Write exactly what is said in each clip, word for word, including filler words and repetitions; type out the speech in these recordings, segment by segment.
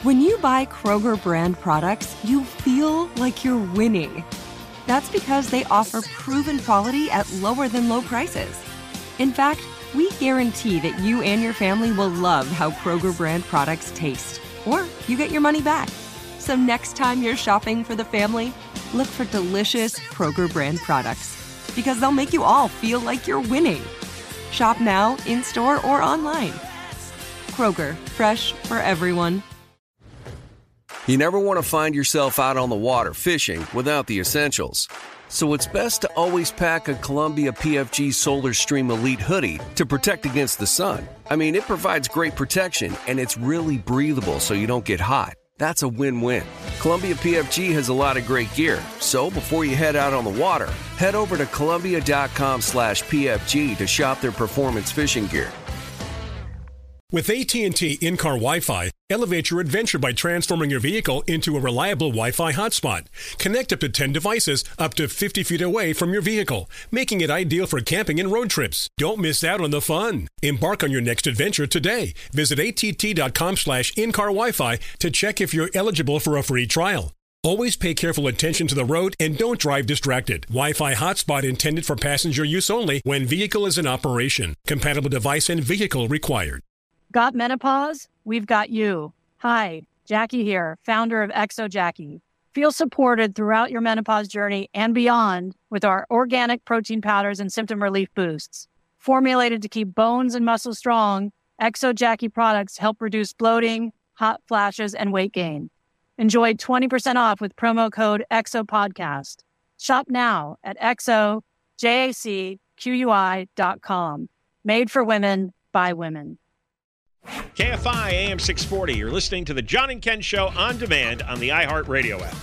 When you buy Kroger brand products, you feel like you're winning. That's because they offer proven quality at lower than low prices. In fact, we guarantee that you and your family will love how Kroger brand products taste, or you get your money back. So next time you're shopping for the family, look for delicious Kroger brand products, because they'll make you all feel like you're winning. Shop now, in-store, or online. Kroger, fresh for everyone. You never want to find yourself out on the water fishing without the essentials. So it's best to always pack a Columbia P F G Solar Stream Elite hoodie to protect against the sun. I mean, it provides great protection, and it's really breathable so you don't get hot. That's a win-win. Columbia P F G has a lot of great gear, so before you head out on the water, head over to Columbia.com slash PFG to shop their performance fishing gear. With A T and T in-car Wi-Fi, elevate your adventure by transforming your vehicle into a reliable Wi-Fi hotspot. Connect up to ten devices up to fifty feet away from your vehicle, making it ideal for camping and road trips. Don't miss out on the fun. Embark on your next adventure today. Visit att.com slash in-car Wi-Fi to check if you're eligible for a free trial. Always pay careful attention to the road and don't drive distracted. Wi-Fi hotspot intended for passenger use only when vehicle is in operation. Compatible device and vehicle required. Got menopause? We've got you. Hi, Jackie here, founder of Exo Jackie. Feel supported throughout your menopause journey and beyond with our organic protein powders and symptom relief boosts. Formulated to keep bones and muscles strong, Exo Jackie products help reduce bloating, hot flashes, and weight gain. Enjoy twenty percent off with promo code EXOPODCAST. Shop now at exo jacqui dot com. Made for women, by women. K F I A M six forty. You're listening to the John and Ken Show on demand on the iHeartRadio app.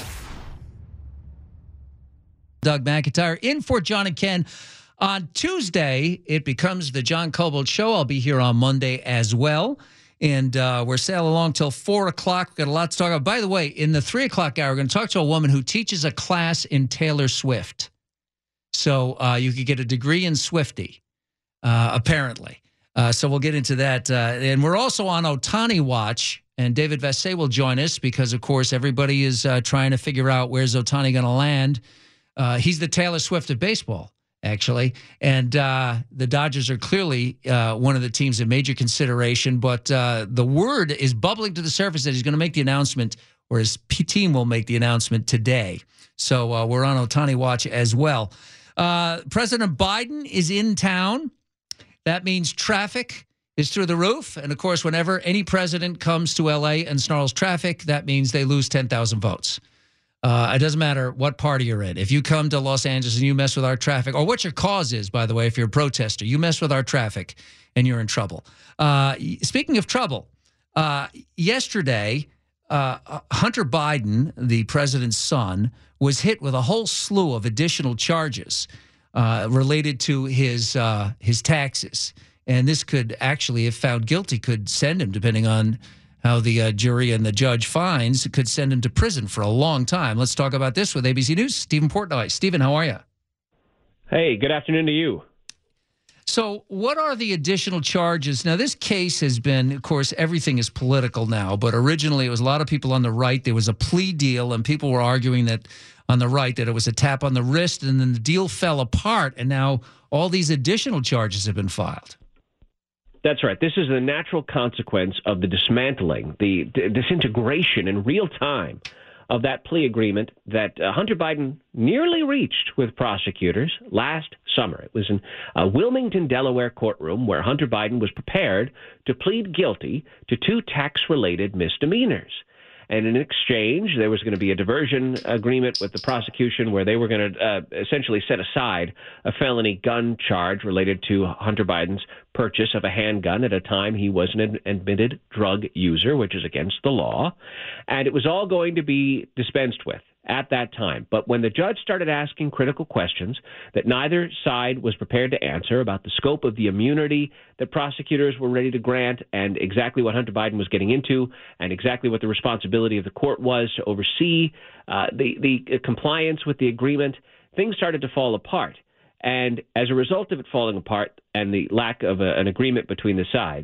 Doug McIntyre in for John and Ken. On Tuesday, it becomes the John Cobalt Show. I'll be here on Monday as well. And uh, we're sailing along till four o'clock. We've got a lot to talk about. By the way, in the three o'clock hour, we're going to talk to a woman who teaches a class in Taylor Swift. So uh, you could get a degree in Swiftie, uh, apparently. Uh, so we'll get into that. Uh, and we're also on Ohtani Watch, and David Vassegh will join us because, of course, everybody is uh, trying to figure out where's Ohtani going to land. Uh, he's the Taylor Swift of baseball, actually. And uh, the Dodgers are clearly uh, one of the teams of major consideration. But uh, the word is bubbling to the surface that he's going to make the announcement, or his P- team will make the announcement today. So uh, we're on Ohtani Watch as well. Uh, President Biden is in town. That means traffic is through the roof. And, of course, whenever any president comes to L A and snarls traffic, that means they lose ten thousand votes. Uh, it doesn't matter what party you're in. If you come to Los Angeles and you mess with our traffic, or what your cause is, by the way, if you're a protester, you mess with our traffic and you're in trouble. Uh, speaking of trouble, uh, yesterday, uh, Hunter Biden, the president's son, was hit with a whole slew of additional charges Uh, related to his uh, his taxes. And this could actually, if found guilty, could send him, depending on how the uh, jury and the judge finds, could send him to prison for a long time. Let's talk about this with A B C News. Stephen Portnoy. Stephen, how are you? Hey, good afternoon to you. So what are the additional charges? Now, this case has been, of course, everything is political now, but originally it was a lot of people on the right. There was a plea deal, and people were arguing that on the right that it was a tap on the wrist, and then the deal fell apart, and now all these additional charges have been filed. That's right. This is the natural consequence of the dismantling, the d- disintegration in real time of that plea agreement that uh, Hunter Biden nearly reached with prosecutors last summer. It was in a Wilmington, Delaware courtroom where Hunter Biden was prepared to plead guilty to two tax-related misdemeanors. And in exchange, there was going to be a diversion agreement with the prosecution where they were going to uh, essentially set aside a felony gun charge related to Hunter Biden's purchase of a handgun at a time he was an admitted drug user, which is against the law. And it was all going to be dispensed with at that time. But when the judge started asking critical questions that neither side was prepared to answer about the scope of the immunity that prosecutors were ready to grant and exactly what Hunter Biden was getting into and exactly what the responsibility of the court was to oversee uh, the, the compliance with the agreement, things started to fall apart. And as a result of it falling apart and the lack of a, an agreement between the sides,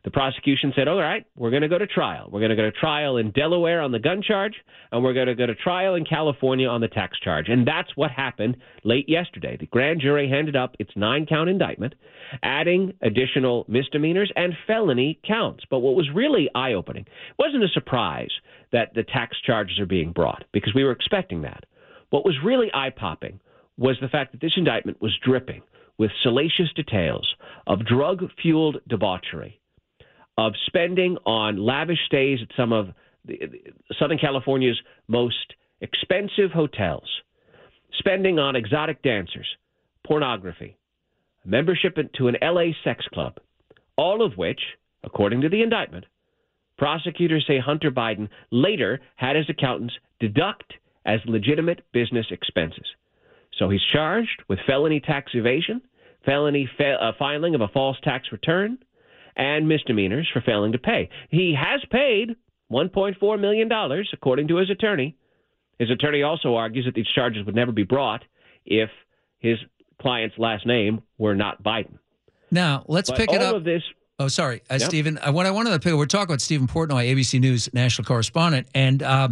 The prosecution said, all right, we're going to go to trial. We're going to go to trial in Delaware on the gun charge, and we're going to go to trial in California on the tax charge. And that's what happened late yesterday. The grand jury handed up its nine-count indictment, adding additional misdemeanors and felony counts. But what was really eye-opening, it wasn't a surprise that the tax charges are being brought, because we were expecting that. What was really eye-popping was the fact that this indictment was dripping with salacious details of drug-fueled debauchery, of spending on lavish stays at some of the, Southern California's most expensive hotels, spending on exotic dancers, pornography, membership to an L A sex club, all of which, according to the indictment, prosecutors say Hunter Biden later had his accountants deduct as legitimate business expenses. So he's charged with felony tax evasion, felony fa- uh, filing of a false tax return, and misdemeanors for failing to pay. He has paid one point four million dollars, according to his attorney. His attorney also argues that these charges would never be brought if his client's last name were not Biden. Now, let's but pick it all up. Of this, oh, sorry, uh, yep. Stephen. Uh, what I wanted to pick, we're talking about Stephen Portnoy, A B C News national correspondent. And uh,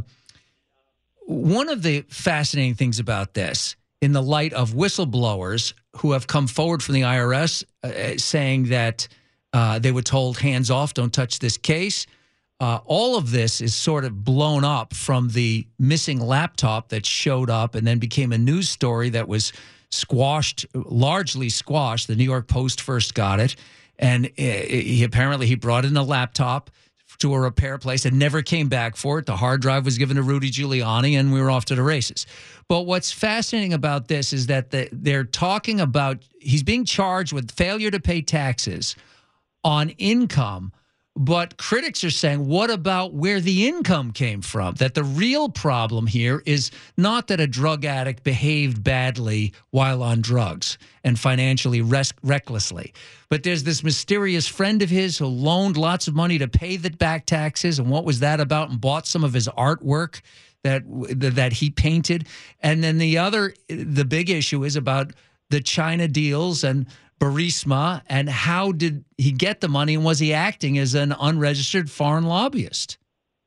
one of the fascinating things about this, in the light of whistleblowers who have come forward from the I R S uh, saying that Uh, they were told, hands off, don't touch this case. Uh, all of this is sort of blown up from the missing laptop that showed up and then became a news story that was squashed, largely squashed. The New York Post first got it. And he apparently he brought in a laptop to a repair place and never came back for it. The hard drive was given to Rudy Giuliani, and we were off to the races. But what's fascinating about this is that the, they're talking about he's being charged with failure to pay taxes on income, but critics are saying, what about where the income came from? That the real problem here is not that a drug addict behaved badly while on drugs and financially res- recklessly, but there's this mysterious friend of his who loaned lots of money to pay the back taxes, and what was that about, and bought some of his artwork that that he painted. And then the other, the big issue is about the China deals and Burisma, and how did he get the money, and was he acting as an unregistered foreign lobbyist?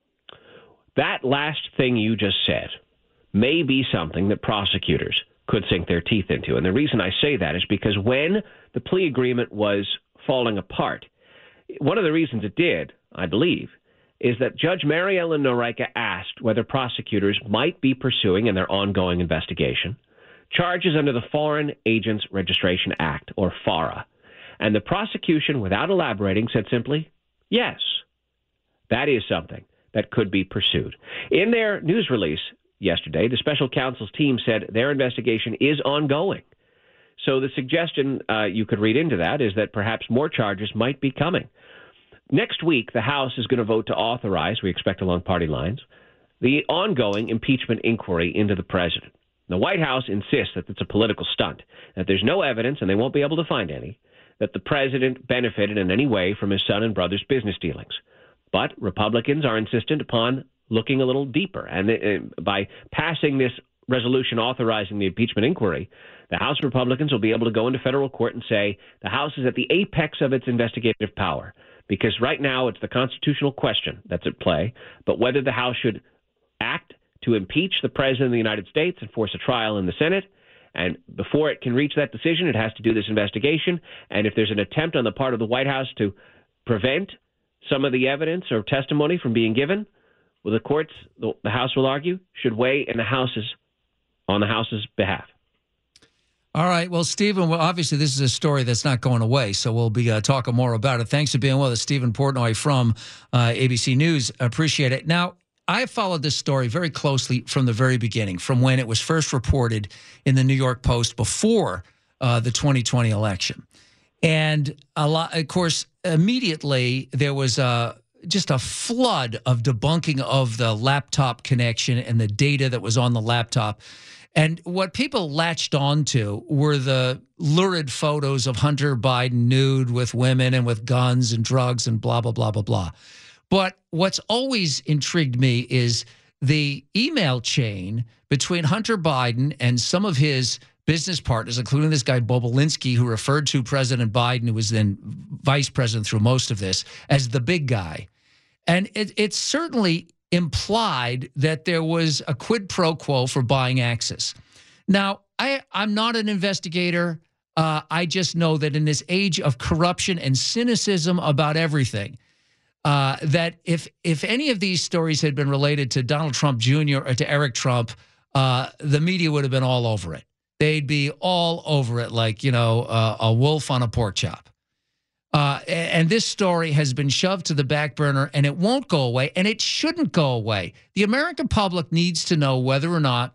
That last thing you just said may be something that prosecutors could sink their teeth into. And the reason I say that is because when the plea agreement was falling apart, one of the reasons it did, I believe, is that Judge Mary Ellen Noreika asked whether prosecutors might be pursuing in their ongoing investigation charges under the Foreign Agents Registration Act, or FARA. And the prosecution, without elaborating, said simply, yes, that is something that could be pursued. In their news release yesterday, the special counsel's team said their investigation is ongoing. So the suggestion uh, you could read into that is that perhaps more charges might be coming. Next week, the House is going to vote to authorize, we expect along party lines, the ongoing impeachment inquiry into the president. The White House insists that it's a political stunt, that there's no evidence, and they won't be able to find any, that the president benefited in any way from his son and brother's business dealings. But Republicans are insistent upon looking a little deeper. And uh, by passing this resolution authorizing the impeachment inquiry, the House Republicans will be able to go into federal court and say the House is at the apex of its investigative power. Because right now it's the constitutional question that's at play, but whether the House should act to impeach the president of the United States and force a trial in the Senate. And before it can reach that decision, it has to do this investigation. And if there's an attempt on the part of the White House to prevent some of the evidence or testimony from being given, well, the courts, the, the House will argue, should weigh in the House's, on the House's behalf. All right. Well, Stephen, well, obviously this is a story that's not going away, so we'll be uh, talking more about it. Thanks for being with us, Stephen Portnoy from uh, A B C News. Appreciate it. Now, I followed this story very closely from the very beginning, from when it was first reported in the New York Post before uh, the twenty twenty election. And a lot, of course, immediately there was a, just a flood of debunking of the laptop connection and the data that was on the laptop. And what people latched onto were the lurid photos of Hunter Biden nude with women and with guns and drugs and blah, blah, blah, blah, blah. But what's always intrigued me is the email chain between Hunter Biden and some of his business partners, including this guy Bobulinski, who referred to President Biden, who was then vice president through most of this, as the big guy. And it, it certainly implied that there was a quid pro quo for buying access. Now, I, I'm not an investigator. Uh, I just know that in this age of corruption and cynicism about everything, uh, that if if any of these stories had been related to Donald Trump Junior or to Eric Trump, uh, the media would have been all over it. They'd be all over it like, you know, uh, a wolf on a pork chop. Uh, and this story has been shoved to the back burner, and it won't go away, and it shouldn't go away. The American public needs to know whether or not,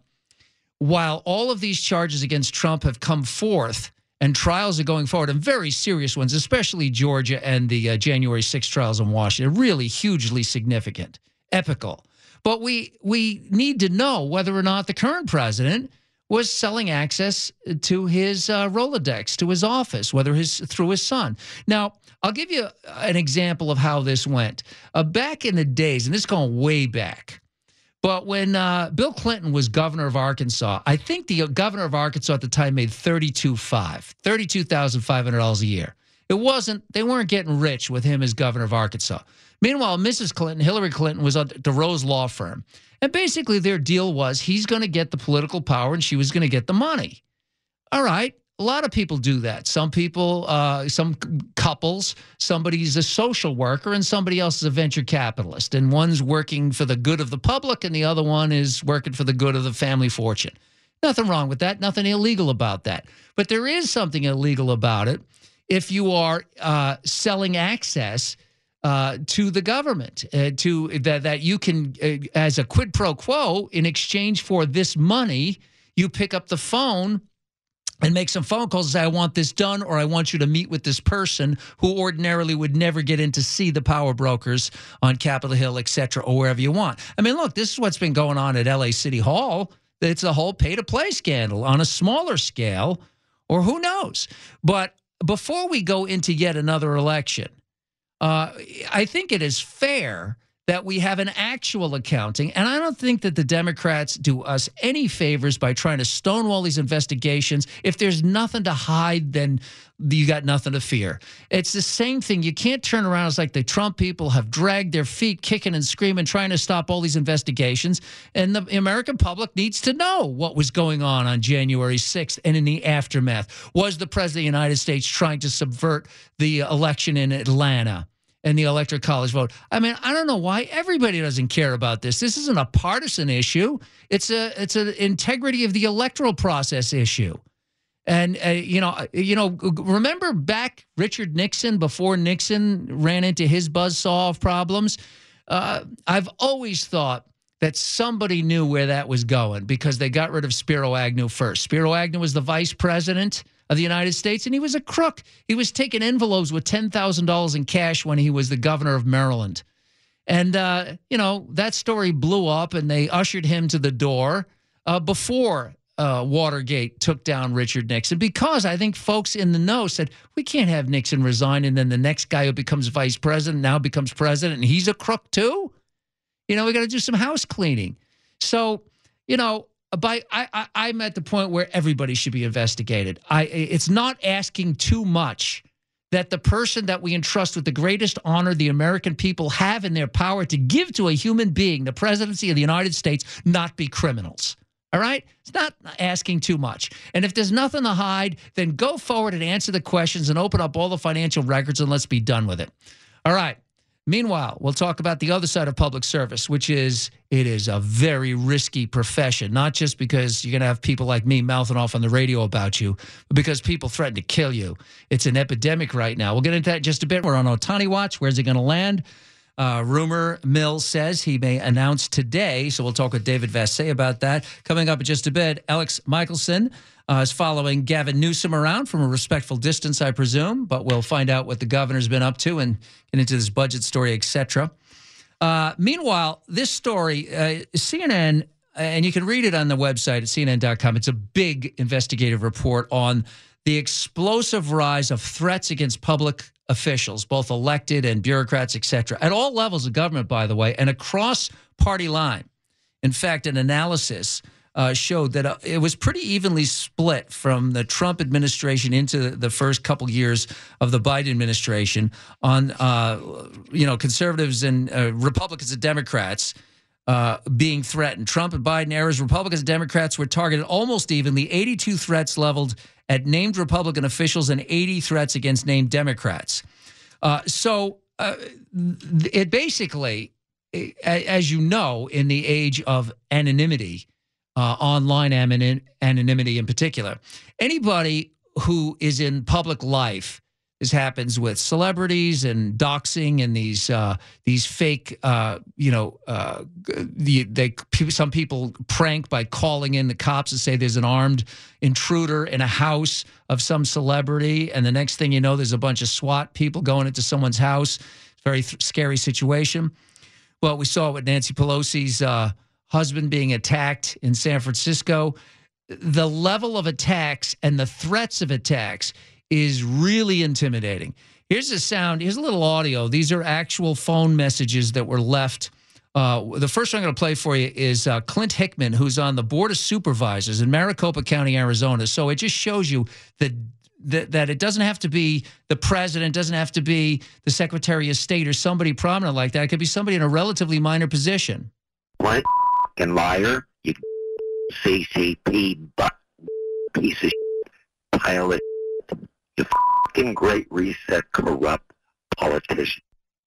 while all of these charges against Trump have come forth and trials are going forward, and very serious ones, especially Georgia and the uh, January sixth trials in Washington, really hugely significant, epical. But we we need to know whether or not the current president was selling access to his uh, Rolodex, to his office, whether his through his son. Now, I'll give you an example of how this went. Uh, back in the days, and this is going way back, but when uh, Bill Clinton was governor of Arkansas, I think the governor of Arkansas at the time made thirty-two five, thirty-two thousand five hundred dollars a year. It wasn't, they weren't getting rich with him as governor of Arkansas. Meanwhile, Missus Clinton, Hillary Clinton, was at the Rose Law Firm. And basically their deal was he's going to get the political power and she was going to get the money. All right. A lot of people do that. Some people, uh, some couples, somebody's a social worker and somebody else is a venture capitalist. And one's working for the good of the public and the other one is working for the good of the family fortune. Nothing wrong with that. Nothing illegal about that. But there is something illegal about it if you are uh, selling access uh, to the government, uh, to that, that you can, uh, as a quid pro quo, in exchange for this money, you pick up the phone and make some phone calls and say, I want this done, or I want you to meet with this person who ordinarily would never get in to see the power brokers on Capitol Hill, et cetera, or wherever you want. I mean, look, this is what's been going on at L A City Hall. It's a whole pay-to-play scandal on a smaller scale, or who knows. But before we go into yet another election, uh, I think it is fair that we have an actual accounting. And I don't think that the Democrats do us any favors by trying to stonewall these investigations. If there's nothing to hide, then you got nothing to fear. It's the same thing. You can't turn around. It's like the Trump people have dragged their feet, kicking and screaming, trying to stop all these investigations. And the American public needs to know what was going on on January sixth and in the aftermath. Was the president of the United States trying to subvert the election in Atlanta and the electoral college vote? I mean, I don't know why everybody doesn't care about this. This isn't a partisan issue. It's a it's an integrity of the electoral process issue. And uh, you know, you know, remember back Richard Nixon before Nixon ran into his buzzsaw of problems? Uh, I've always thought that somebody knew where that was going because they got rid of Spiro Agnew first. Spiro Agnew was the vice president of the United States, and he was a crook. He was taking envelopes with ten thousand dollars in cash when he was the governor of Maryland. And, uh, you know, that story blew up, and they ushered him to the door uh, before uh, Watergate took down Richard Nixon, because I think folks in the know said, we can't have Nixon resign, and then the next guy who becomes vice president now becomes president, and he's a crook too? You know, we got to do some house cleaning. So, you know, By I, I, I'm at the point where everybody should be investigated. I, it's not asking too much that the person that we entrust with the greatest honor the American people have in their power to give to a human being, the presidency of the United States, not be criminals. All right? It's not asking too much. And if there's nothing to hide, then go forward and answer the questions and open up all the financial records and let's be done with it. All right. Meanwhile, we'll talk about the other side of public service, which is it is a very risky profession, not just because you're going to have people like me mouthing off on the radio about you, but because people threaten to kill you. It's an epidemic right now. We'll get into that in just a bit. We're on Ohtani Watch. Where's he going to land? Uh, rumor mill says he may announce today, so we'll talk with David Vassay about that. Coming up in just a bit, Alex Michelson uh, is following Gavin Newsom around from a respectful distance, I presume, but we'll find out what the governor's been up to and get into this budget story, et cetera. Uh, meanwhile, this story, uh, C N N, and you can read it on the website at C N N dot com, it's a big investigative report on the explosive rise of threats against public officials, both elected and bureaucrats, et cetera, at all levels of government, by the way, and across party line. In fact, an analysis uh, showed that uh, it was pretty evenly split from the Trump administration into the first couple years of the Biden administration on, uh, you know, conservatives and uh, Republicans and Democrats uh, being threatened. Trump and Biden eras, Republicans and Democrats were targeted almost evenly, eighty-two threats leveled at named Republican officials and eighty threats against named Democrats. Uh, so uh, it basically, as you know, in the age of anonymity, uh, online anonymity in particular, anybody who is in public life, this happens with celebrities and doxing and these uh, these fake, uh, you know, uh, the, they some people prank by calling in the cops and say there's an armed intruder in a house of some celebrity, and the next thing you know, there's a bunch of SWAT people going into someone's house. Very th- scary situation. Well, we saw with Nancy Pelosi's uh, husband being attacked in San Francisco. The level of attacks and the threats of attacks is really intimidating. Here's a sound. Here's a little audio. These are actual phone messages that were left. Uh, the first one I'm going to play for you is uh, Clint Hickman, who's on the Board of Supervisors in Maricopa County, Arizona. So it just shows you that, that, that it doesn't have to be the president, doesn't have to be the Secretary of State or somebody prominent like that. It could be somebody in a relatively minor position. What and liar, you C C P butt piece of shit, pile of shit, you fucking Great Reset corrupt politician.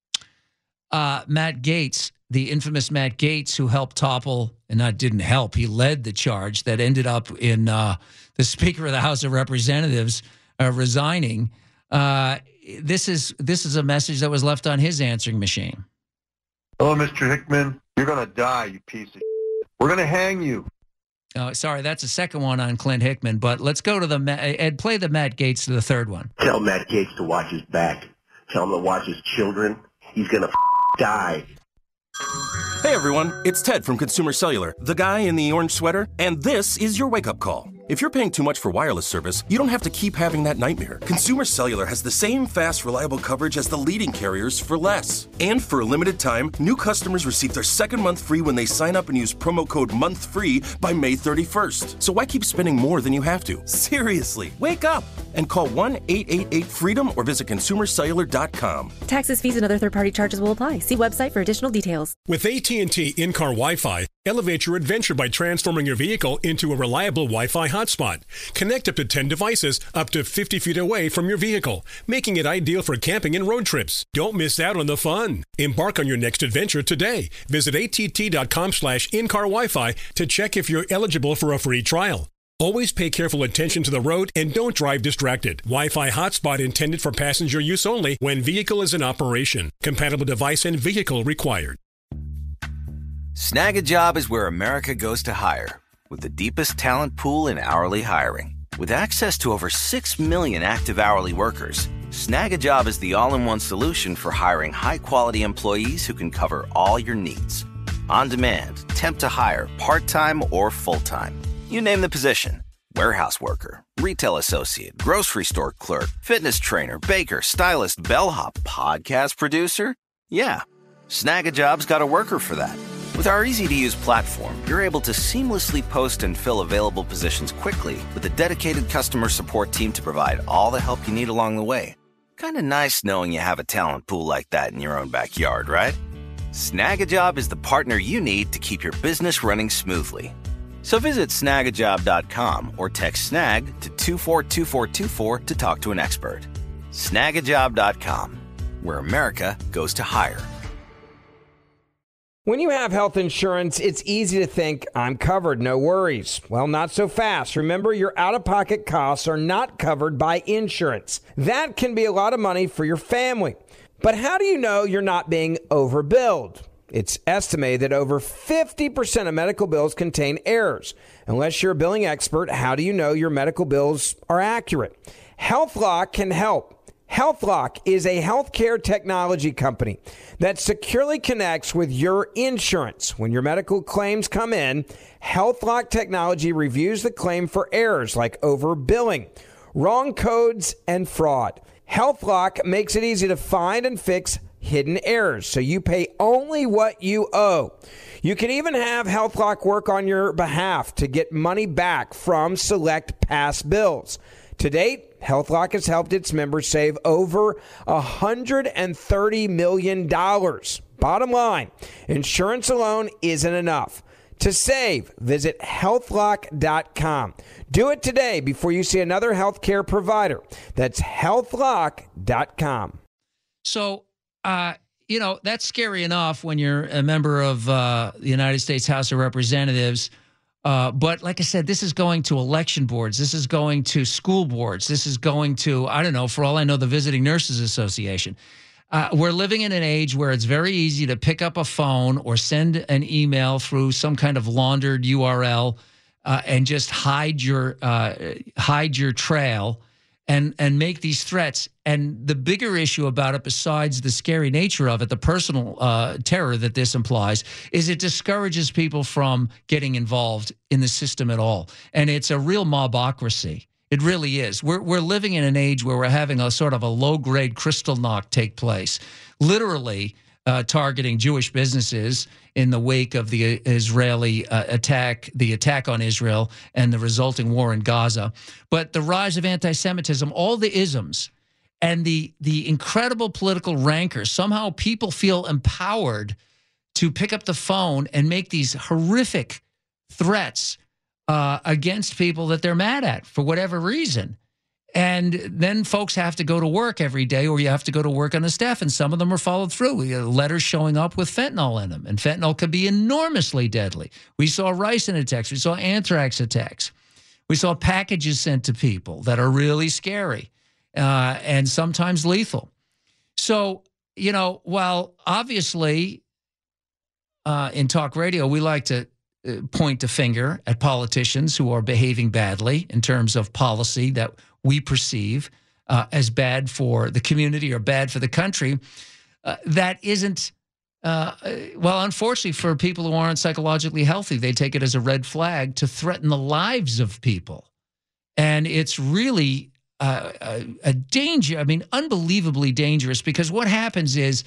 Uh, Matt Gaetz, the infamous Matt Gaetz, who helped topple, and not didn't help, he led the charge that ended up in uh, the Speaker of the House of Representatives uh, resigning. Uh, this is this is a message that was left on his answering machine. Hello, Mister Hickman. You're going to die, you piece of shit. We're going to hang you. Oh, sorry, that's the second one on Clint Hickman, but let's go to the, Ed, play the Matt Gaetz to the third one. Tell Matt Gaetz to watch his back. Tell him to watch his children. He's going to f- die. Hey everyone, it's Ted from Consumer Cellular, the guy in the orange sweater, and this is your wake-up call. If you're paying too much for wireless service, you don't have to keep having that nightmare. Consumer Cellular has the same fast, reliable coverage as the leading carriers for less. And for a limited time, new customers receive their second month free when they sign up and use promo code MONTHFREE by May thirty-first. So why keep spending more than you have to? Seriously, wake up and call one eight eight eight FREEDOM or visit consumer cellular dot com. Taxes, fees, and other third-party charges will apply. See website for additional details. With A T and T in-car Wi-Fi, elevate your adventure by transforming your vehicle into a reliable Wi-Fi hotspot. Connect up to ten devices up to fifty feet away from your vehicle, making it ideal for camping and road trips. Don't miss out on the fun. Embark on your next adventure today. Visit att.com slash in-car Wi-Fi to check if you're eligible for a free trial. Always pay careful attention to the road and don't drive distracted. Wi-Fi hotspot intended for passenger use only when vehicle is in operation. Compatible device and vehicle required. Snag a Job is where America goes to hire, with the deepest talent pool in hourly hiring. With access to over six million active hourly workers, Snag a Job is the all-in-one solution for hiring high-quality employees who can cover all your needs. On demand, temp to hire, part-time or full-time. You name the position. Warehouse worker, retail associate, grocery store clerk, fitness trainer, baker, stylist, bellhop, podcast producer. Yeah, Snag a Job's got a worker for that. With our easy-to-use platform, you're able to seamlessly post and fill available positions quickly with a dedicated customer support team to provide all the help you need along the way. Kind of nice knowing you have a talent pool like that in your own backyard, right? Snag a Job is the partner you need to keep your business running smoothly. So visit snag a job dot com or text SNAG to two four two four two four to talk to an expert. snag a job dot com, where America goes to hire. When you have health insurance, it's easy to think, I'm covered, no worries. Well, not so fast. Remember, your out-of-pocket costs are not covered by insurance. That can be a lot of money for your family. But how do you know you're not being overbilled? It's estimated that over fifty percent of medical bills contain errors. Unless you're a billing expert, how do you know your medical bills are accurate? HealthLock can help. HealthLock is a healthcare technology company that securely connects with your insurance. When your medical claims come in, HealthLock technology reviews the claim for errors like overbilling, wrong codes, and fraud. HealthLock makes it easy to find and fix hidden errors, so you pay only what you owe. You can even have HealthLock work on your behalf to get money back from select past bills. To date, HealthLock has helped its members save over one hundred thirty million dollars. Bottom line, insurance alone isn't enough. To save, visit health lock dot com. Do it today before you see another healthcare provider. That's health lock dot com. So, uh, you know, that's scary enough when you're a member of uh, the United States House of Representatives. Uh, but like I said, this is going to election boards. This is going to school boards. This is going to, I don't know, for all I know, the Visiting Nurses Association. Uh, we're living in an age where it's very easy to pick up a phone or send an email through some kind of laundered U R L uh, and just hide your uh, hide your trail and and make these threats. And the bigger issue about it, besides the scary nature of it, the personal uh, terror that this implies, is it discourages people from getting involved in the system at all. And it's a real mobocracy. It really is. We're we're living in an age where we're having a sort of a low-grade crystal knock take place, literally uh, targeting Jewish businesses in the wake of the Israeli uh, attack, the attack on Israel and the resulting war in Gaza. But the rise of anti-Semitism, all the isms, and the the incredible political rancor, somehow people feel empowered to pick up the phone and make these horrific threats Uh, against people that they're mad at for whatever reason. And then folks have to go to work every day, or you have to go to work on the staff, and some of them are followed through. We have letters showing up with fentanyl in them, and fentanyl could be enormously deadly. We saw ricin attacks. We saw anthrax attacks. We saw packages sent to people that are really scary uh, and sometimes lethal. So, you know, while obviously uh, in talk radio we like to point a finger at politicians who are behaving badly in terms of policy that we perceive uh, as bad for the community or bad for the country, uh, that isn't, uh, well, unfortunately for people who aren't psychologically healthy, they take it as a red flag to threaten the lives of people. And it's really uh, a, a danger, I mean, unbelievably dangerous, because what happens is,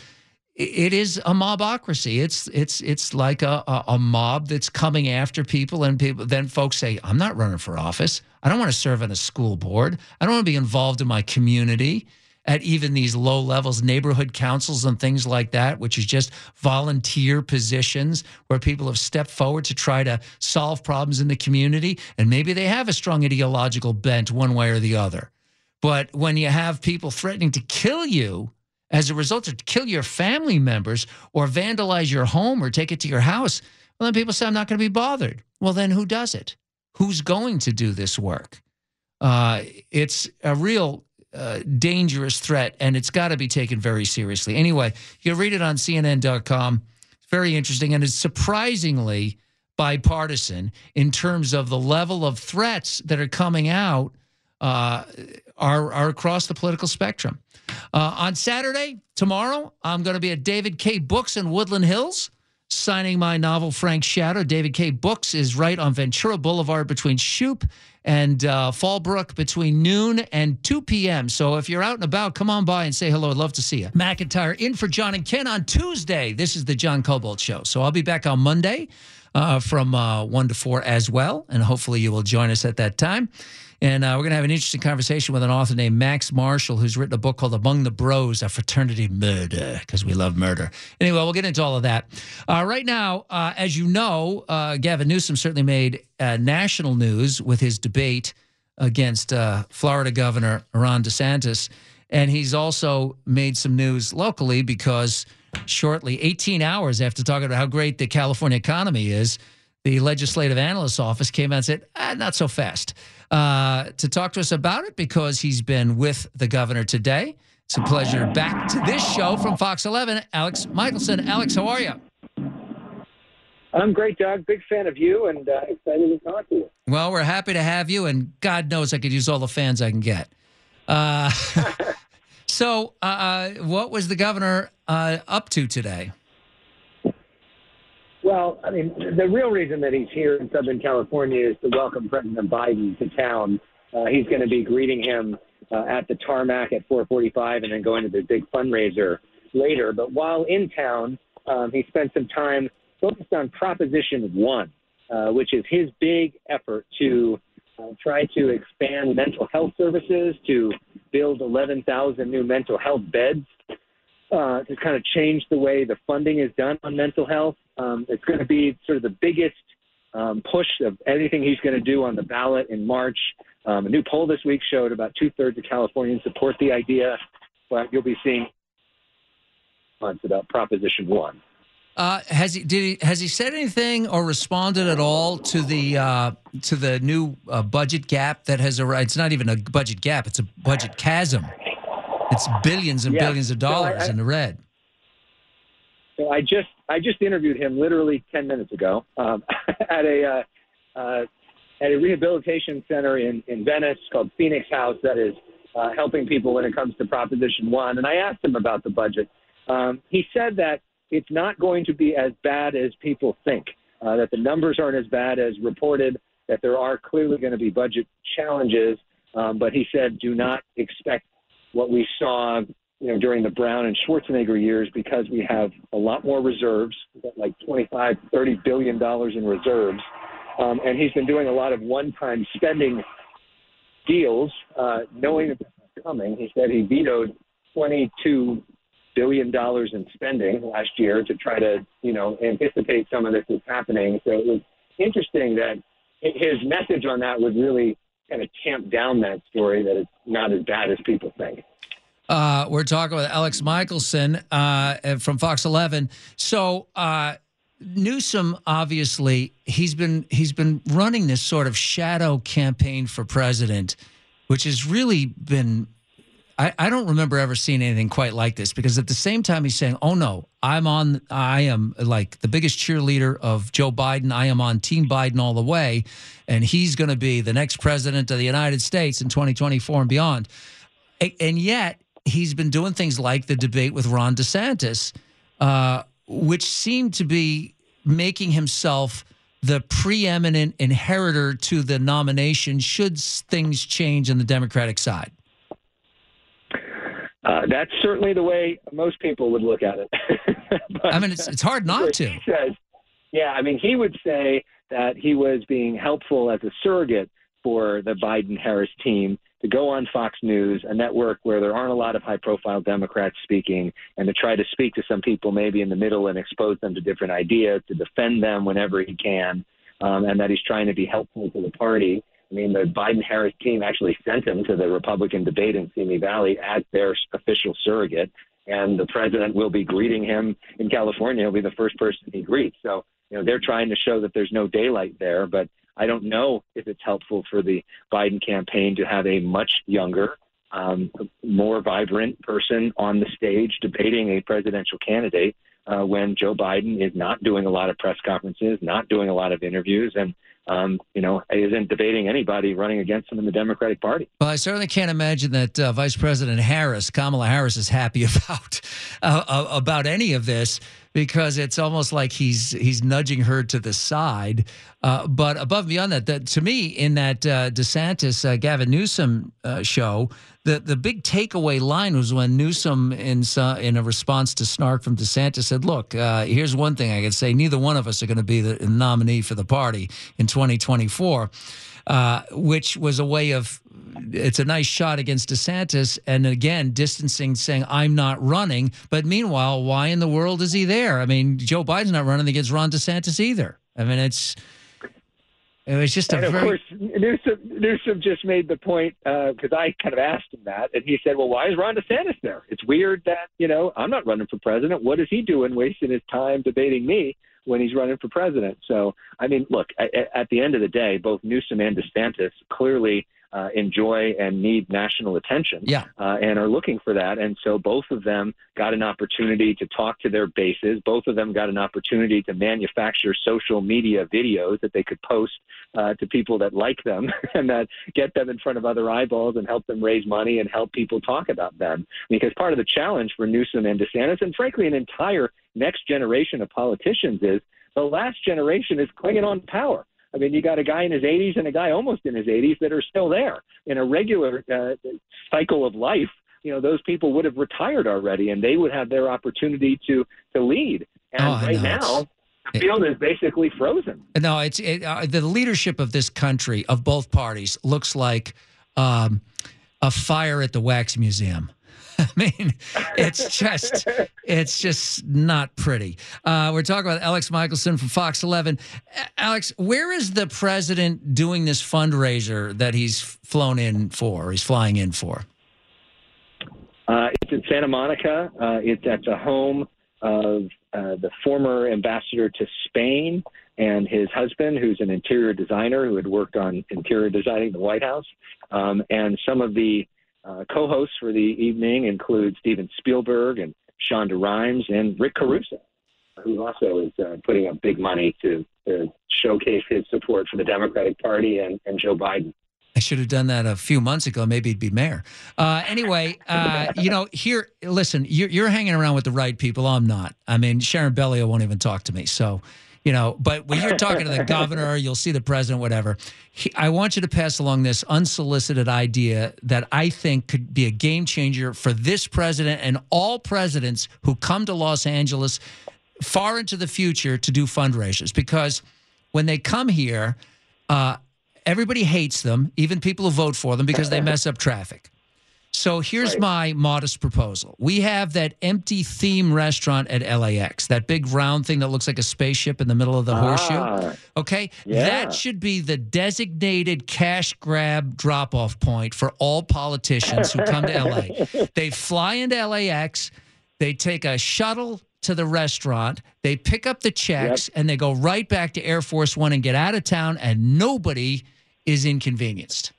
it is a mobocracy. It's it's it's like a, a, a mob that's coming after people, and people then folks say, I'm not running for office. I don't want to serve on a school board. I don't want to be involved in my community at even these low levels, neighborhood councils and things like that, which is just volunteer positions where people have stepped forward to try to solve problems in the community. And maybe they have a strong ideological bent one way or the other. But when you have people threatening to kill you as a result, to kill your family members or vandalize your home or take it to your house, well, then people say, I'm not going to be bothered. Well, then who does it? Who's going to do this work? Uh, it's a real uh, dangerous threat, and it's got to be taken very seriously. Anyway, you can read it on C N N dot com. It's very interesting, and it's surprisingly bipartisan in terms of the level of threats that are coming out uh, are, are across the political spectrum. Uh, on Saturday, tomorrow, I'm going to be at David K. Books in Woodland Hills, signing my novel, Frank's Shadow. David K. Books is right on Ventura Boulevard between Shoup and uh, Fallbrook between noon and two p.m. So if you're out and about, come on by and say hello. I'd love to see you. McIntyre in for John and Ken on Tuesday. This is the John Cobalt Show. So I'll be back on Monday uh, from uh, one to four as well, and hopefully you will join us at that time. And uh, we're going to have an interesting conversation with an author named Max Marshall, who's written a book called Among the Bros, A Fraternity Murder, because we love murder. Anyway, we'll get into all of that. Uh, right now, uh, as you know, uh, Gavin Newsom certainly made uh, national news with his debate against uh, Florida Governor Ron DeSantis. And he's also made some news locally because shortly, eighteen hours after talking about how great the California economy is, the Legislative Analyst's Office came out and said, ah, not so fast. Uh, to talk to us about it, because he's been with the governor today. It's a pleasure. Back to this show from Fox eleven, Alex Michelson. Alex, how are you? I'm great, Doug. Big fan of you, and uh, excited to talk to you. Well, we're happy to have you, and God knows I could use all the fans I can get. Uh, so uh, what was the governor uh, up to today? Well, I mean, the real reason that he's here in Southern California is to welcome President Biden to town. Uh, he's going to be greeting him uh, at the tarmac at four forty-five and then going to the big fundraiser later. But while in town, um, he spent some time focused on Proposition One, uh, which is his big effort to uh, try to expand mental health services, to build eleven thousand new mental health beds, uh, to kind of change the way the funding is done on mental health. Um, it's going to be sort of the biggest um, push of anything he's going to do on the ballot in March. Um, a new poll this week showed about two-thirds of Californians support the idea, but you'll be seeing months about Proposition One. Uh, has he did he has he said anything or responded at all to the uh, to the new uh, budget gap that has arrived? It's not even a budget gap; it's a budget chasm. It's billions and yeah. billions of dollars so I, I, in the red. So I just I just interviewed him literally ten minutes ago um, at a uh, uh, at a rehabilitation center in, in Venice called Phoenix House that is uh, helping people when it comes to Proposition One. And I asked him about the budget. Um, he said that it's not going to be as bad as people think, uh, that the numbers aren't as bad as reported, that there are clearly going to be budget challenges. Um, but he said, do not expect what we saw you know, during the Brown and Schwarzenegger years, because we have a lot more reserves, we've got like twenty-five, thirty billion dollars in reserves. Um, and he's been doing a lot of one-time spending deals, uh, knowing that this is coming. He said he vetoed twenty-two billion dollars in spending last year to try to, you know, anticipate some of this is happening. So it was interesting that his message on that would really kind of tamp down that story, that it's not as bad as people think. Uh, we're talking with Alex Michelson uh, from Fox eleven. So uh, Newsom, obviously, he's been he's been running this sort of shadow campaign for president, which has really been. I, I don't remember ever seeing anything quite like this, because at the same time he's saying, oh, no, I'm on, I am like the biggest cheerleader of Joe Biden. I am on Team Biden all the way, and he's going to be the next president of the United States in twenty twenty-four and beyond. And yet he's been doing things like the debate with Ron DeSantis, uh, which seemed to be making himself the preeminent inheritor to the nomination should things change on the Democratic side. Uh, that's certainly the way most people would look at it. But, I mean, it's it's hard not to. He says, yeah, I mean, he would say that he was being helpful as a surrogate for the Biden-Harris team to go on Fox News, a network where there aren't a lot of high-profile Democrats speaking, and to try to speak to some people maybe in the middle and expose them to different ideas, to defend them whenever he can, um, and that he's trying to be helpful to the party. I mean, the Biden-Harris team actually sent him to the Republican debate in Simi Valley as their official surrogate, and the president will be greeting him in California. He'll be the first person he greets. So, you know, they're trying to show that there's no daylight there, but I don't know if it's helpful for the Biden campaign to have a much younger, um, more vibrant person on the stage debating a presidential candidate uh, when Joe Biden is not doing a lot of press conferences, not doing a lot of interviews, and Um, you know, isn't debating anybody running against him in the Democratic Party. Well, I certainly can't imagine that uh, Vice President Harris, Kamala Harris, is happy about uh, about any of this, because it's almost like he's he's nudging her to the side. Uh, but above and beyond that, that, to me, in that uh, DeSantis uh, Gavin Newsom uh, show, the the big takeaway line was when Newsom, in uh, in a response to snark from DeSantis, said, "Look, uh, here's one thing I can say: neither one of us are going to be the nominee for the party in twenty twenty-four," uh, which was a way of, it's a nice shot against DeSantis, and again, distancing, saying, I'm not running. But meanwhile, why in the world is he there? I mean, Joe Biden's not running against Ron DeSantis either. I mean, it's, it was just a and of very... course, Newsom, Newsom just made the point, because uh, I kind of asked him that, and he said, well, why is Ron DeSantis there? It's weird that, you know, I'm not running for president. What is he doing wasting his time debating me when he's running for president? So, I mean, look, at the end of the day, both Newsom and DeSantis clearly uh, enjoy and need national attention, yeah. uh, and are looking for that. And so both of them got an opportunity to talk to their bases. Both of them got an opportunity to manufacture social media videos that they could post uh, to people that like them and that get them in front of other eyeballs and help them raise money and help people talk about them. Because part of the challenge for Newsom and DeSantis, and frankly an entire next generation of politicians, is the last generation is clinging on to power. I mean, you got a guy in his eighties and a guy almost in his eighties that are still there. In a regular uh, cycle of life, you know, those people would have retired already, and they would have their opportunity to to lead. And Oh, right no, now, it's- the field is basically frozen. No, it's it, uh, the leadership of this country, of both parties, looks like um, a fire at the Wax Museum. I mean, it's just it's just not pretty. Uh, we're talking about Alex Michelson from Fox eleven. Alex, where is the president doing this fundraiser that he's flown in for, or he's flying in for? Uh, it's in Santa Monica. Uh, it's at the home of uh, the former ambassador to Spain and his husband, who's an interior designer who had worked on interior designing the White House. Um, and some of the uh, co-hosts for the evening include Steven Spielberg and Shonda Rhimes and Rick Caruso, who also is uh, putting up big money to, to showcase his support for the Democratic Party and, and Joe Biden. I should have done that a few months ago. Maybe he'd be mayor. Uh, anyway, uh, you know, here, listen, you're, you're hanging around with the right people. I'm not. I mean, Sharon Bellio won't even talk to me. So, you know, but when you're talking to the governor, you'll see the president, whatever. He, I want you to pass along this unsolicited idea that I think could be a game changer for this president and all presidents who come to Los Angeles far into the future to do fundraisers. Because when they come here, uh, everybody hates them, even people who vote for them, because they mess up traffic. So here's Right. my modest proposal. We have that empty theme restaurant at L A X, that big round thing that looks like a spaceship in the middle of the Ah, horseshoe. Okay? yeah. That should be the designated cash grab drop-off point for all politicians who come to L A. They fly into L A X, they take a shuttle to the restaurant, they pick up the checks, Yep. and they go right back to Air Force One and get out of town, and nobody is inconvenienced.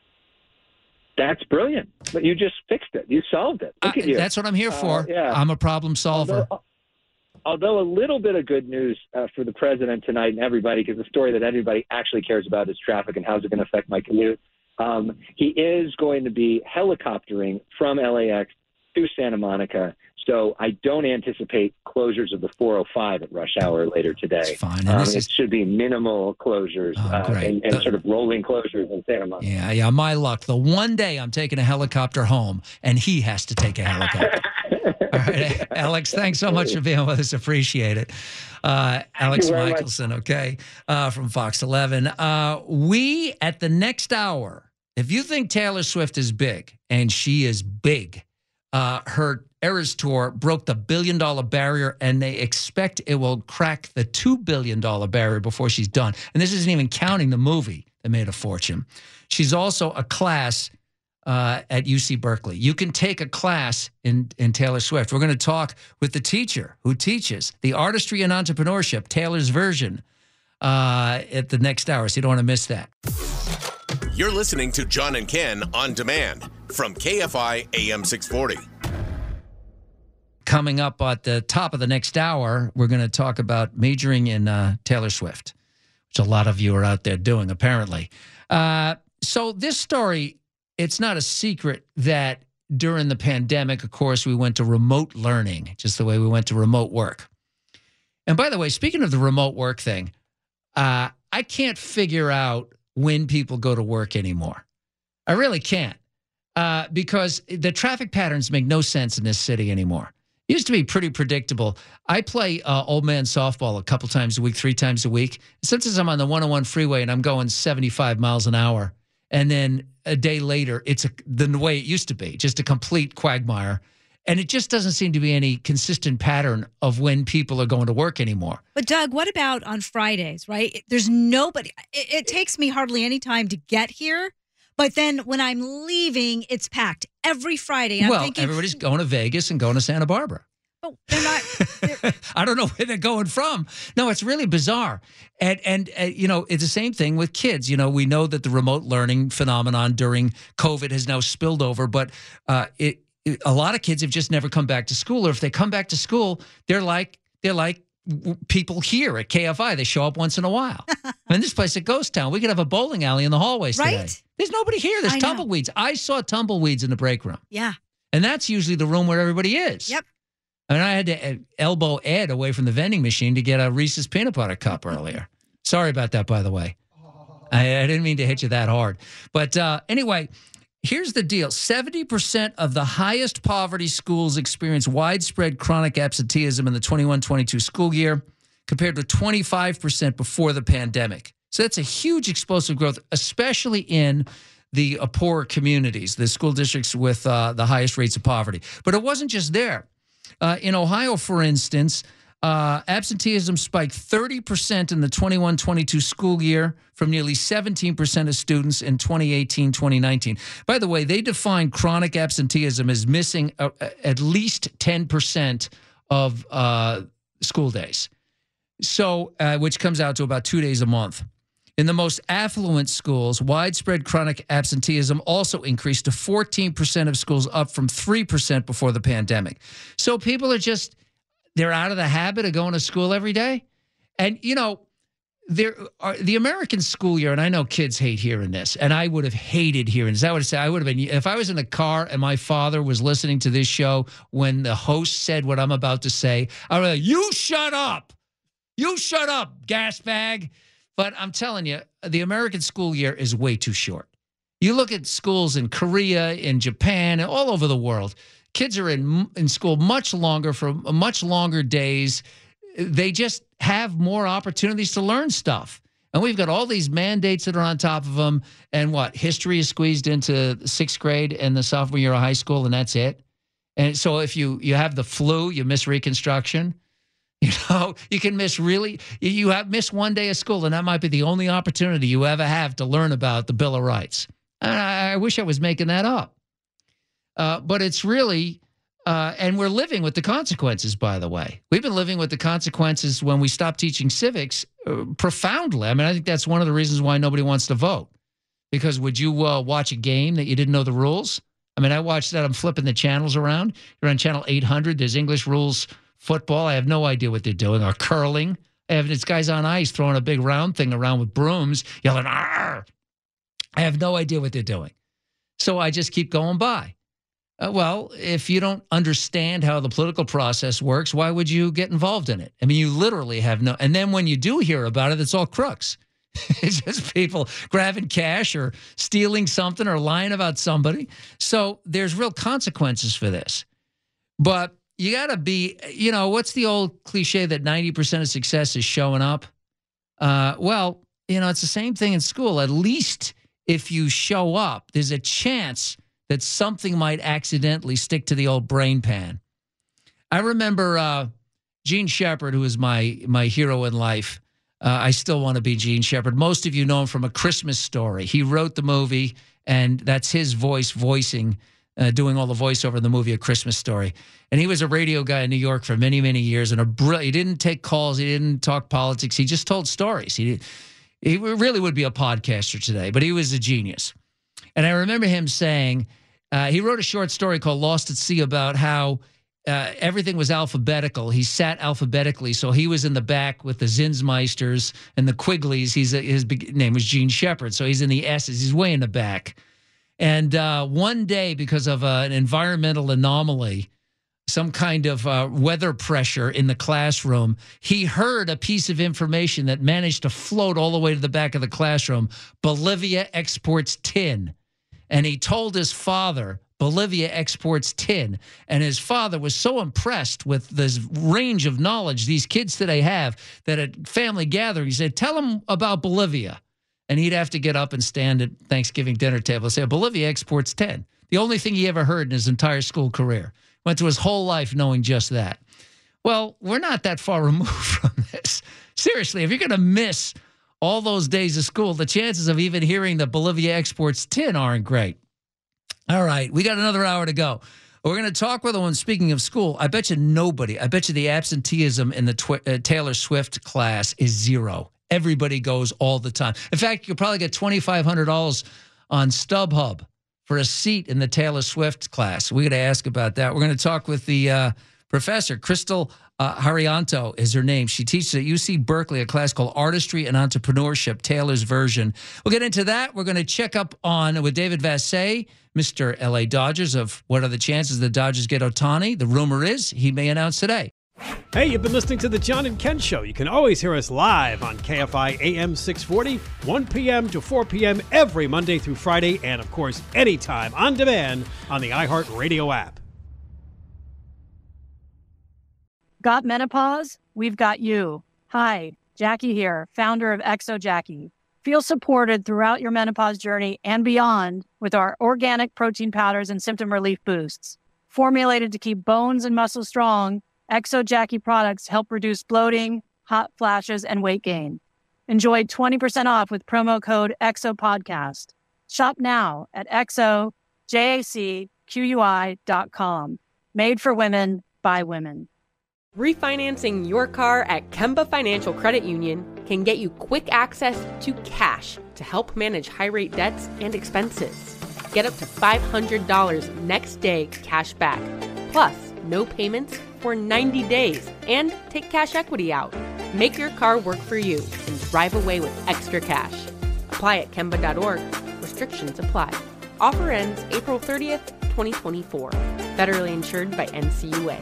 That's brilliant. But you just fixed it. You solved it. Look Uh, at you. That's what I'm here for. Uh, yeah. I'm a problem solver. Although, although a little bit of good news uh, for the president tonight and everybody, because the story that everybody actually cares about is traffic and how's it going to affect my commute. Um, he is going to be helicoptering from L A X to Santa Monica. So I don't anticipate closures of the four oh five at rush hour later today. Fine. Um, this it is- should be minimal closures Oh, uh, great. and, and The- sort of rolling closures in Santa Monica. Yeah, yeah, my luck. The one day I'm taking a helicopter home, and he has to take a helicopter. All right, Alex, thanks so much for being with us. Appreciate it. Uh, Alex you very much. Michelson, okay, uh, from Fox eleven. Uh, we, at the next hour, if you think Taylor Swift is big, and she is big, uh, her Eras Tour broke the billion-dollar barrier, and they expect it will crack the two billion dollars barrier before she's done. And this isn't even counting the movie that made a fortune. She's also a class uh, at U C Berkeley. You can take a class in, in Taylor Swift. We're going to talk with the teacher who teaches the artistry and entrepreneurship, Taylor's version, uh, at the next hour, so you don't want to miss that. You're listening to John and Ken on demand from K F I A M six forty. Coming up at the top of the next hour, we're going to talk about majoring in uh, Taylor Swift, which a lot of you are out there doing, apparently. Uh, so this story, it's not a secret that during the pandemic, of course, we went to remote learning, just the way we went to remote work. And by the way, speaking of the remote work thing, uh, I can't figure out when people go to work anymore. I really can't, uh, because the traffic patterns make no sense in this city anymore. It used to be pretty predictable. I play uh, old man softball a couple times a week, three times a week. Sometimes I'm on the one oh one freeway and I'm going seventy-five miles an hour. And then a day later, it's a, the way it used to be, just a complete quagmire. And it just doesn't seem to be any consistent pattern of when people are going to work anymore. But Doug, what about on Fridays, right? There's nobody. It, it takes me hardly any time to get here. But then when I'm leaving, it's packed every Friday. And well, I'm thinking, everybody's going to Vegas and going to Santa Barbara. Oh, they're not. They're, I don't know where they're going from. No, it's really bizarre. And, and uh, you know, it's the same thing with kids. You know, we know that the remote learning phenomenon during COVID has now spilled over, but uh, it, it, a lot of kids have just never come back to school. Or if they come back to school, they're like, they're like people here at K F I. They show up once in a while. And this place is a ghost town. We could have a bowling alley in the hallways right? today. There's nobody here. There's I know. tumbleweeds. I saw tumbleweeds in the break room. Yeah. And that's usually the room where everybody is. Yep. I mean, I had to elbow Ed away from the vending machine to get a Reese's peanut butter cup earlier. Sorry about that, by the way. I, I didn't mean to hit you that hard. But uh, anyway, Here's the deal. seventy percent of the highest poverty schools experience widespread chronic absenteeism in the twenty-one twenty-two school year, compared to twenty-five percent before the pandemic. So that's a huge explosive growth, especially in the uh, poorer communities, the school districts with uh, the highest rates of poverty. But it wasn't just there. Uh, in Ohio, for instance, uh, absenteeism spiked thirty percent in the twenty-one twenty-two school year from nearly seventeen percent of students in twenty eighteen twenty nineteen. By the way, they define chronic absenteeism as missing uh, at least ten percent of uh, school days, so uh, which comes out to about two days a month. In the most affluent schools, widespread chronic absenteeism also increased to fourteen percent of schools, up from three percent before the pandemic. So people are just, they're out of the habit of going to school every day. And, you know, there are the American school year, and I know kids hate hearing this, and I would have hated hearing this. I would have said, I would have been, if I was in a car and my father was listening to this show when the host said what I'm about to say, I would be like, you shut up. You shut up, gas bag. But I'm telling you, the American school year is way too short. You look at schools in Korea, in Japan, and all over the world. Kids are in in school much longer, for much longer days. They just have more opportunities to learn stuff. And we've got all these mandates that are on top of them. And what? History is squeezed into sixth grade and the sophomore year of high school, and that's it. And so if you, you have the flu, you miss Reconstruction. You know, you can miss really, you have miss one day of school, and that might be the only opportunity you ever have to learn about the Bill of Rights. And I, I wish I was making that up. Uh, but it's really, uh, and we're living with the consequences, by the way. We've been living with the consequences when we stopped teaching civics uh, profoundly. I mean, I think that's one of the reasons why nobody wants to vote. Because would you uh, watch a game that you didn't know the rules? I mean, I watched that. I'm flipping the channels around. You're on channel eight hundred. There's English rules. Football, I have no idea what they're doing. Or curling. I have this guy's on ice throwing a big round thing around with brooms, yelling, "Arr!" I have no idea what they're doing. So I just keep going by. Uh, well, if you don't understand how the political process works, why would you get involved in it? I mean, you literally have no, and then when you do hear about it, it's all crooks. It's just people grabbing cash or stealing something or lying about somebody. So there's real consequences for this. But you got to be, you know, what's the old cliche that ninety percent of success is showing up? Uh, well, you know, it's the same thing in school. At least if you show up, there's a chance that something might accidentally stick to the old brain pan. I remember uh, Gene Shepard, who was my, my hero in life. Uh, I still want to be Gene Shepard. Most of you know him from A Christmas Story. He wrote the movie, and that's his voice voicing Uh, doing all the voiceover in the movie A Christmas Story. And he was a radio guy in New York for many, many years. And a br- he didn't take calls. He didn't talk politics. He just told stories. He, did, he really would be a podcaster today, but he was a genius. And I remember him saying, uh, he wrote a short story called Lost at Sea about how uh, everything was alphabetical. He sat alphabetically. So he was in the back with the Zinsmeisters and the Quigleys. He's a, his big name was Gene Shepard. So he's in the S's. He's way in the back. And uh, one day, because of uh, an environmental anomaly, some kind of uh, weather pressure in the classroom, he heard a piece of information that managed to float all the way to the back of the classroom. Bolivia exports tin. And he told his father, Bolivia exports tin. And his father was so impressed with this range of knowledge these kids today have that at family gathering, he said, tell them about Bolivia. And he'd have to get up and stand at Thanksgiving dinner table and say, Bolivia exports tin. The only thing he ever heard in his entire school career. Went through his whole life knowing just that. Well, we're not that far removed from this. Seriously, if you're going to miss all those days of school, the chances of even hearing that Bolivia exports tin aren't great. All right, we got another hour to go. We're going to talk with one. Speaking of school, I bet you nobody, I bet you the absenteeism in the tw- uh, Taylor Swift class is zero. Everybody goes all the time. In fact, you'll probably get twenty-five hundred dollars on StubHub for a seat in the Taylor Swift class. We're going to ask about that. We're going to talk with the uh, professor. Crystal uh, Harianto is her name. She teaches at U C Berkeley a class called Artistry and Entrepreneurship, Taylor's version. We'll get into that. We're going to check up on with David Vassegh, Mister L A Dodgers, of what are the chances the Dodgers get Ohtani. The rumor is he may announce today. Hey, you've been listening to the John and Ken Show. You can always hear us live on K F I A M six forty, one p.m. to four p.m. every Monday through Friday, and of course, anytime on demand on the iHeartRadio app. Got menopause? We've got you. Hi, Jackie here, founder of Exo Jackie. Feel supported throughout your menopause journey and beyond with our organic protein powders and symptom relief boosts. Formulated to keep bones and muscles strong, Exo Jackie products help reduce bloating, hot flashes, and weight gain. Enjoy twenty percent off with promo code EXOPODCAST. Shop now at exo jacqui dot com. Made for women, by women. Refinancing your car at Kemba Financial Credit Union can get you quick access to cash to help manage high-rate debts and expenses. Get up to five hundred dollars next day cash back, plus no payments for ninety days, and take cash equity out. Make your car work for you and drive away with extra cash. Apply at Kemba dot org. Restrictions apply. Offer ends April thirtieth, twenty twenty-four. Federally insured by N C U A.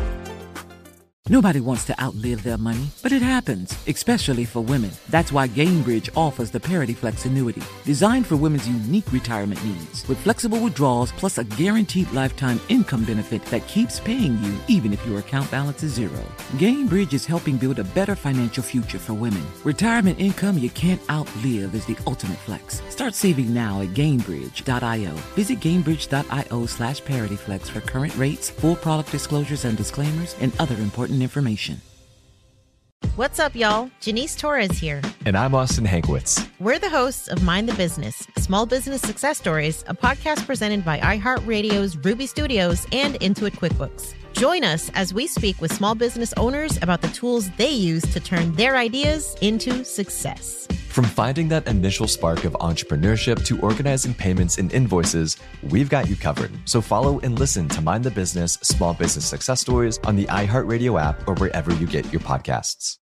Nobody wants to outlive their money, but it happens, especially for women. That's why Gainbridge offers the Parity Flex annuity, designed for women's unique retirement needs, with flexible withdrawals plus a guaranteed lifetime income benefit that keeps paying you even if your account balance is zero. Gainbridge is helping build a better financial future for women. Retirement income you can't outlive is the ultimate flex. Start saving now at Gainbridge dot io. Visit Gainbridge dot io slash ParityFlex for current rates, full product disclosures and disclaimers, and other important information. What's up, y'all? Janice Torres here. And I'm Austin Hankwitz. We're the hosts of Mind the Business, Small Business Success Stories, a podcast presented by iHeartRadio's Ruby Studios and Intuit QuickBooks. Join us as we speak with small business owners about the tools they use to turn their ideas into success. From finding that initial spark of entrepreneurship to organizing payments and invoices, we've got you covered. So follow and listen to Mind the Business, Small Business Success Stories on the iHeartRadio app or wherever you get your podcasts.